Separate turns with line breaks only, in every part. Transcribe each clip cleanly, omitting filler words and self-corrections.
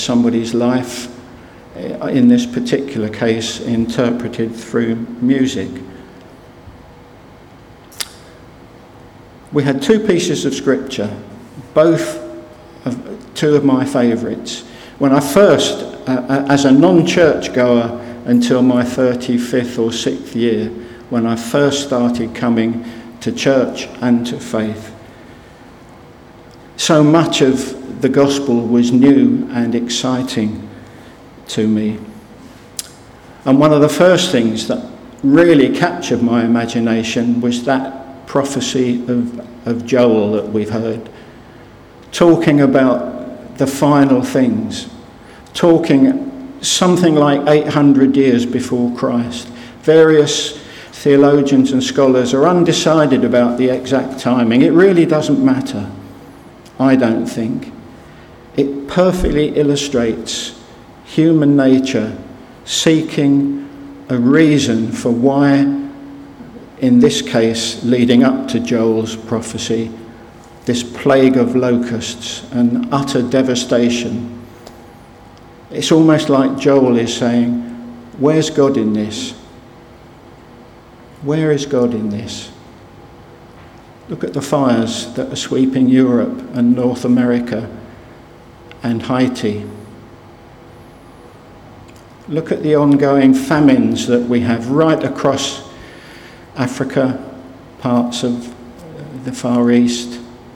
somebody's life, in this particular case, interpreted through music. We had two pieces of scripture, two of my favourites. When I first, as a non-church goer until my 35th or 6th year, when I first started coming to church and to faith, so much of the gospel was new and exciting to me. And one of the first things that really captured my imagination was that prophecy of Joel that we've heard, talking about the final things, talking something like 800 years before Christ. Various theologians and scholars are undecided about the exact timing. It really doesn't matter, I don't think. It perfectly illustrates human nature seeking a reason for why, in this case, leading up to Joel's prophecy, this plague of locusts and utter devastation. It's almost like Joel is saying, where's God in this? Where is God in this? Look at the fires that are sweeping Europe and North America and Haiti. Look at the ongoing famines that we have right across Africa, parts of the Far East.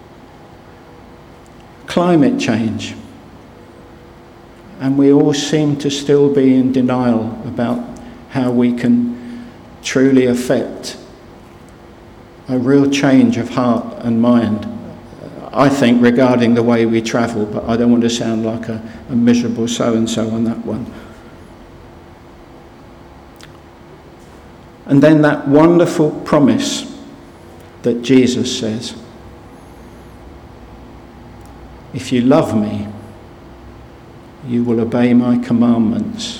Climate change. And we all seem to still be in denial about how we can truly affect a real change of heart and mind, I think, regarding the way we travel, but I don't want to sound like a miserable so-and-so on that one. And then that wonderful promise that Jesus says, if you love me, you will obey my commandments.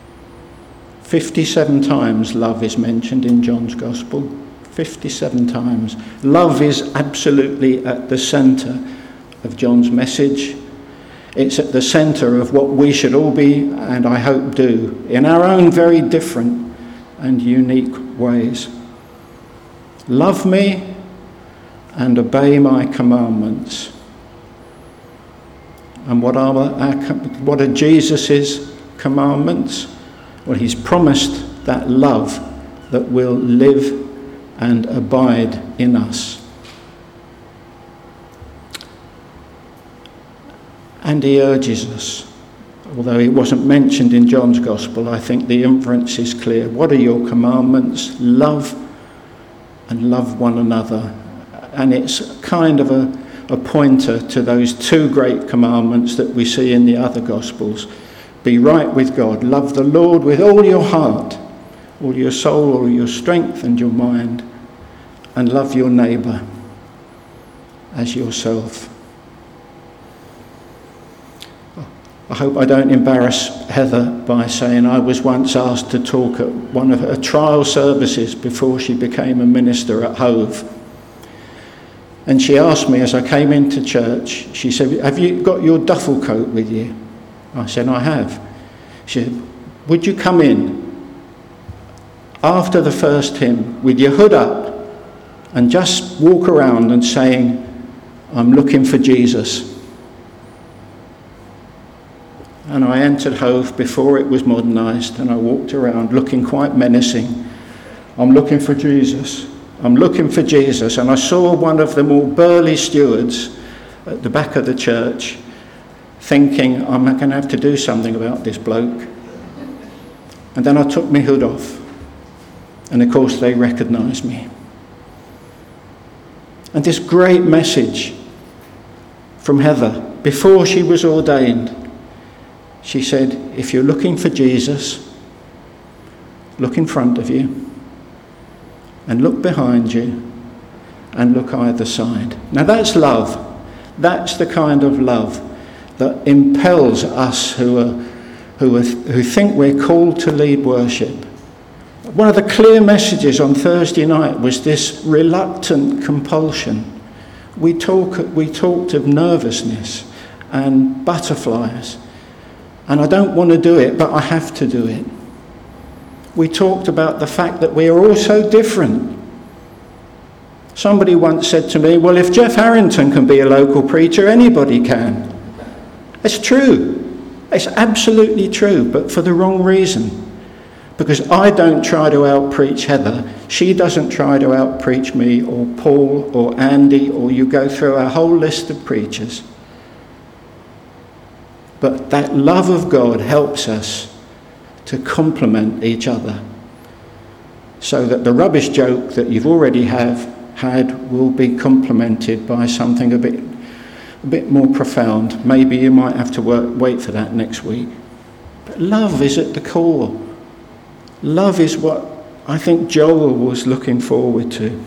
57 times love is mentioned in John's Gospel. 57 times. Love is absolutely at the centre of John's message. It's at the centre of what we should all be, and I hope do, in our own very different and unique ways. Love me and obey my commandments. And what are Jesus' commandments? Well, he's promised that love that will live and abide in us. And he urges us, although it wasn't mentioned in John's Gospel, I think the inference is clear. What are your commandments? Love and love one another. And it's kind of a pointer to those two great commandments that we see in the other Gospels. Be right with God. Love the Lord with all your heart, all your soul, all your strength and your mind. And love your neighbour as yourself. I hope I don't embarrass Heather by saying I was once asked to talk at one of her trial services before she became a minister at Hove. And she asked me as I came into church, she said, have you got your duffel coat with you? I said, I have. She said, would you come in after the first hymn with your hood up and just walk around and saying, I'm looking for Jesus? And I entered Hove before it was modernised, and I walked around looking quite menacing. I'm looking for Jesus. I'm looking for Jesus. And I saw one of the more burly stewards at the back of the church thinking, I'm going to have to do something about this bloke. And then I took my hood off. And of course they recognised me. And this great message from Heather, before she was ordained, she said, if you're looking for Jesus, look in front of you, and look behind you, and look either side. Now that's love. That's the kind of love that impels us who think we're called to lead worship. One of the clear messages on Thursday night was this reluctant compulsion. We talked of nervousness and butterflies, And I don't want to do it, but I have to do it. We talked about the fact that we are all so different. Somebody once said to me, well, if Jeff Harrington can be a local preacher, anybody can. It's true. It's absolutely true, but for the wrong reason. Because I don't try to out-preach Heather. She doesn't try to out-preach me, or Paul, or Andy, or you go through a whole list of preachers. But that love of God helps us to complement each other, so that the rubbish joke that you've already had will be complemented by something a bit more profound. Maybe you might have to wait for that next week. But love is at the core. Love is what I think Joel was looking forward to.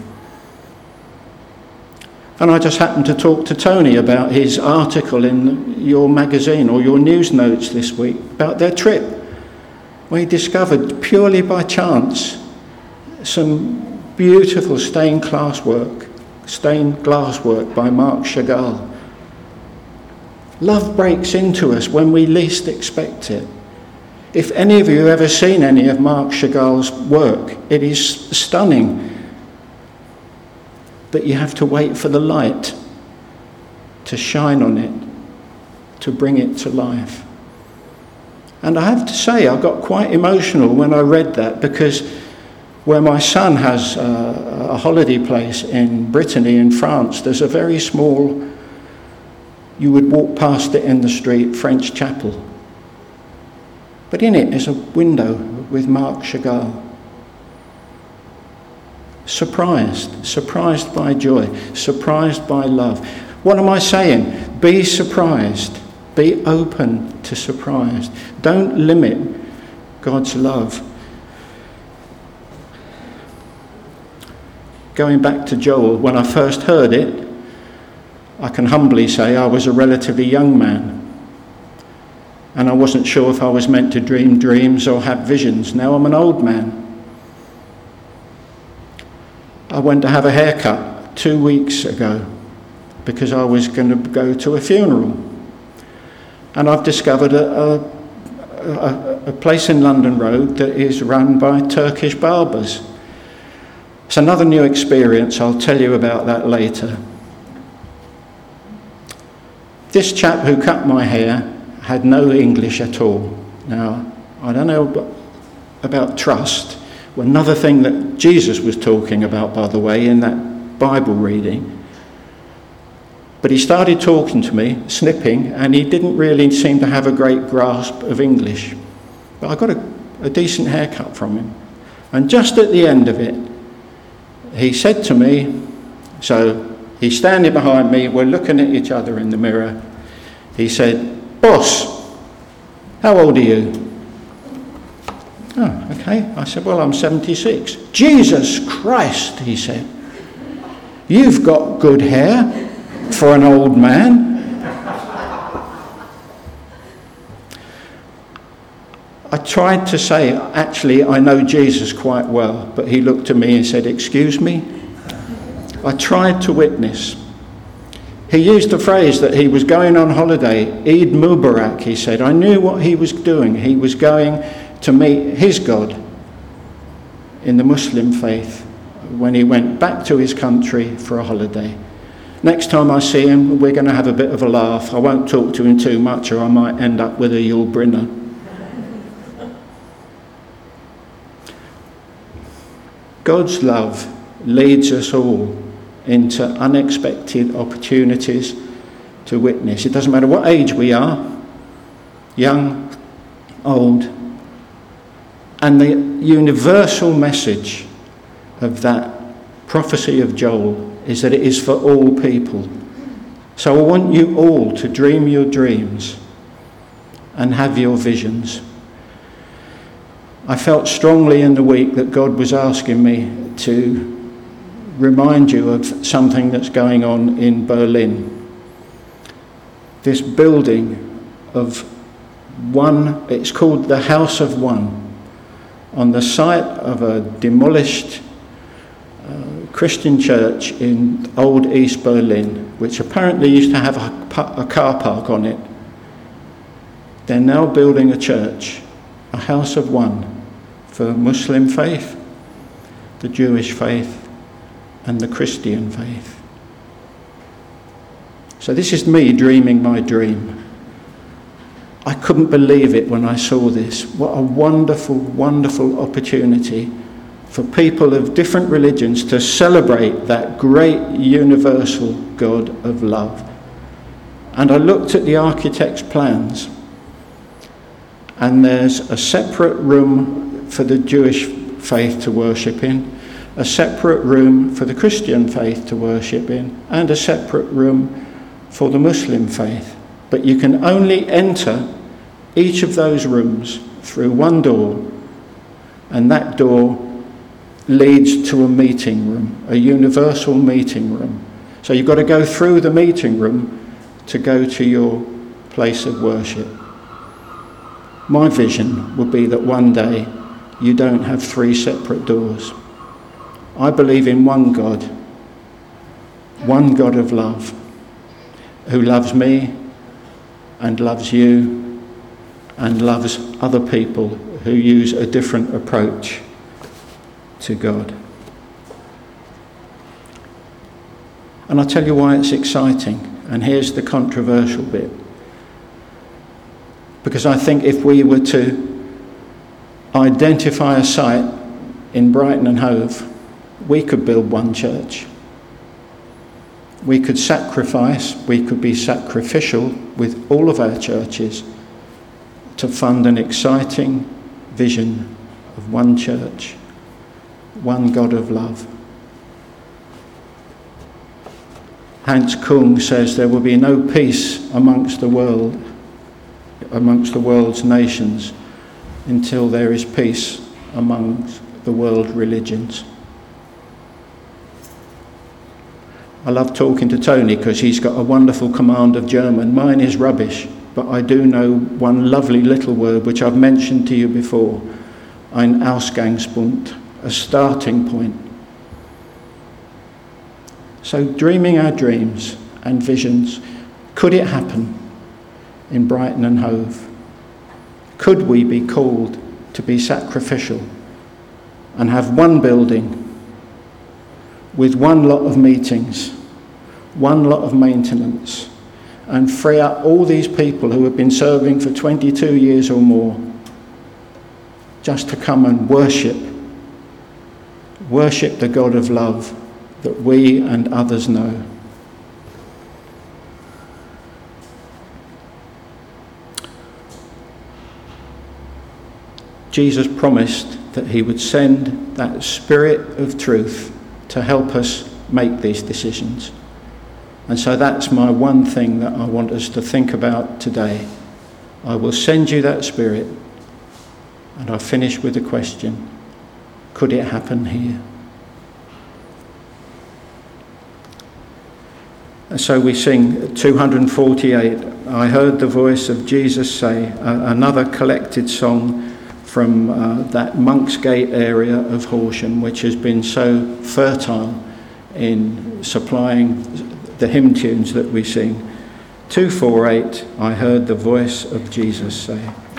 And I just happened to talk to Tony about his article in your magazine or your news notes this week about their trip, where he discovered purely by chance some beautiful stained glass work by Marc Chagall. Love breaks into us when we least expect it. If any of you have ever seen any of Marc Chagall's work, it is stunning. But you have to wait for the light to shine on it, to bring it to life. And I have to say, I got quite emotional when I read that, because where my son has a holiday place in Brittany in France, there's a very small, you would walk past it in the street, French chapel. But in it is a window with Marc Chagall. Surprised by joy, surprised by love. What am I saying? Be surprised. Be open to surprise. Don't limit God's love. Going back to Joel, when I first heard it, I can humbly say I was a relatively young man. And I wasn't sure if I was meant to dream dreams or have visions. Now I'm an old man. I went to have a haircut 2 weeks ago because I was going to go to a funeral. And I've discovered a place in London Road that is run by Turkish barbers. It's another new experience. I'll tell you about that later. This chap who cut my hair had no English at all. Now, I don't know about trust. Well, another thing that Jesus was talking about, by the way, in that Bible reading. But he started talking to me, snipping, and he didn't really seem to have a great grasp of English. But I got a decent haircut from him. And just at the end of it, he said to me, so he's standing behind me, we're looking at each other in the mirror. He said, "Boss, how old are you?" "Oh, okay." I said, "Well, I'm 76. "Jesus Christ," he said. "You've got good hair for an old man." I tried to say, actually, I know Jesus quite well, but he looked at me and said, "Excuse me?" I tried to witness. He used the phrase that he was going on holiday, Eid Mubarak, he said. I knew what he was doing. He was going to meet his God in the Muslim faith when he went back to his country for a holiday. Next time I see him, we're going to have a bit of a laugh. I won't talk to him too much or I might end up with a Yul Brynner. God's love leads us all into unexpected opportunities to witness. It doesn't matter what age we are, young, old. And the universal message of that prophecy of Joel is that it is for all people. So I want you all to dream your dreams and have your visions. I felt strongly in the week that God was asking me to remind you of something that's going on in Berlin. This building of one, it's called the House of One, on the site of a demolished Christian church in old East Berlin, which apparently used to have a car park on it. They're now building a church, a house of one, for Muslim faith, the Jewish faith, and the Christian faith. So this is me dreaming my dream. I couldn't believe it when I saw this. What a wonderful, wonderful opportunity for people of different religions to celebrate that great universal God of love. And I looked at the architect's plans, and there's a separate room for the Jewish faith to worship in, a separate room for the Christian faith to worship in, and a separate room for the Muslim faith. But you can only enter each of those rooms through one door, and that door leads to a meeting room, a universal meeting room. So you've got to go through the meeting room to go to your place of worship. My vision would be that one day you don't have three separate doors. I believe in one God of love, who loves me and loves you and loves other people who use a different approach to God. And I'll tell you why it's exciting, and here's the controversial bit. Because I think if we were to identify a site in Brighton and Hove, we could build one church. We could sacrifice, we could be sacrificial with all of our churches to fund an exciting vision of one church, one God of love. Hans Kung says there will be no peace amongst the world's nations, until there is peace amongst the world religions. I love talking to Tony because he's got a wonderful command of German. Mine is rubbish, but I do know one lovely little word which I've mentioned to you before, ein Ausgangspunkt, a starting point. So dreaming our dreams and visions, could it happen in Brighton and Hove? Could we be called to be sacrificial and have one building with one lot of meetings, one lot of maintenance, and free up all these people who have been serving for 22 years or more just to come and worship the God of love that we and others know? Jesus promised that he would send that Spirit of truth to help us make these decisions. And so that's my one thing that I want us to think about today. I will send you that Spirit. And I finish with a question: could it happen here? And so we sing 248, I heard the voice of Jesus say, another collected song from that Monk's Gate area of Horsham, which has been so fertile in supplying the hymn tunes that we sing. 248, I heard the voice of Jesus say.